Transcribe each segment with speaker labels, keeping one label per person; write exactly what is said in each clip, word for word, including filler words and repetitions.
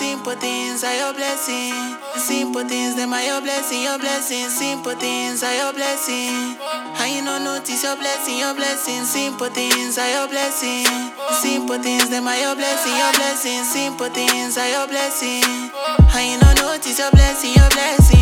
Speaker 1: Simple things are your blessing. Simple things, them are your blessing, your blessing. Simple things are your blessing. How you no notice your blessing, your blessing. Simple things are your blessing. Simple things, them are your blessing, your blessing. Simple things are your blessing. How you no notice your blessing, your blessing.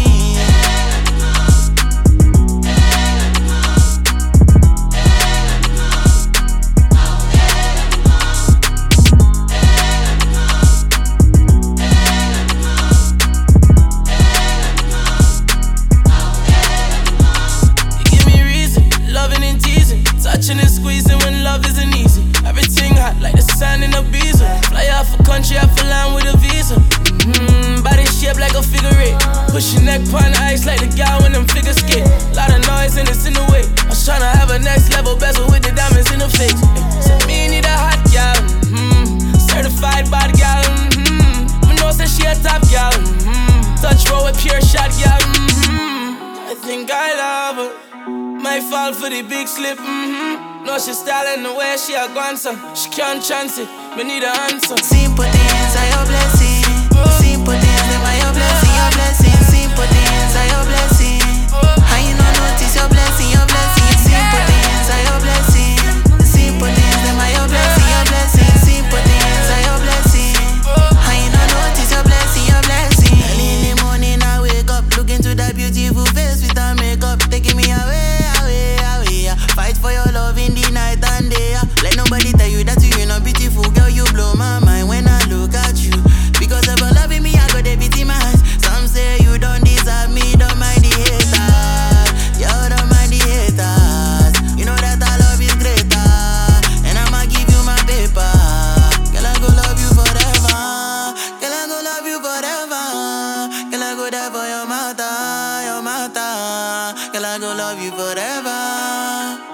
Speaker 2: Touching and squeezing when love isn't easy. Everything hot like the sand in a visa. Fly off a country, I fly land with a visa. Mm-hmm, body shaped like a figure eight. Push your neck pon ice like the guy when them figure skate. Lot of noise and it's in the way. I was tryna have a next level bezel with the diamonds in the face. So me need a hot gal, mm-hmm. Certified bad gal, mm-hmm. Me know say she a top gal, mm-hmm. Touch roll with pure shot gal, mm-hmm. I think I love her. Might fall for the big slip, mm-hmm. No, she styling the way she a gone, so she can't chance it, me need an answer.
Speaker 1: Simple things are your blessing. Simple things, them are your blessing, your blessing. Simple things are your blessing. How you no notice your blessing, your blessing. Simple things are your blessing. Simple things, them are your blessing, your blessing. Simple things are your blessing. How you no notice your blessing, your blessing. Early in the morning I wake up, look into that beautiful face with her makeup, taking me away. Fight for your love in the night and day. Let nobody tell you that you're not beautiful, girl. You blow my mind when I look at you. Because of your loving me, I got a bit in my eyes. Some say you don't deserve me, don't mind the haters. Yo, don't mind the haters. You know that I love is greater, and I'ma give you my paper. Girl, I go love you forever. Girl, I go love you forever. Girl, I go die for your mother, your mother. Girl, I go love you forever.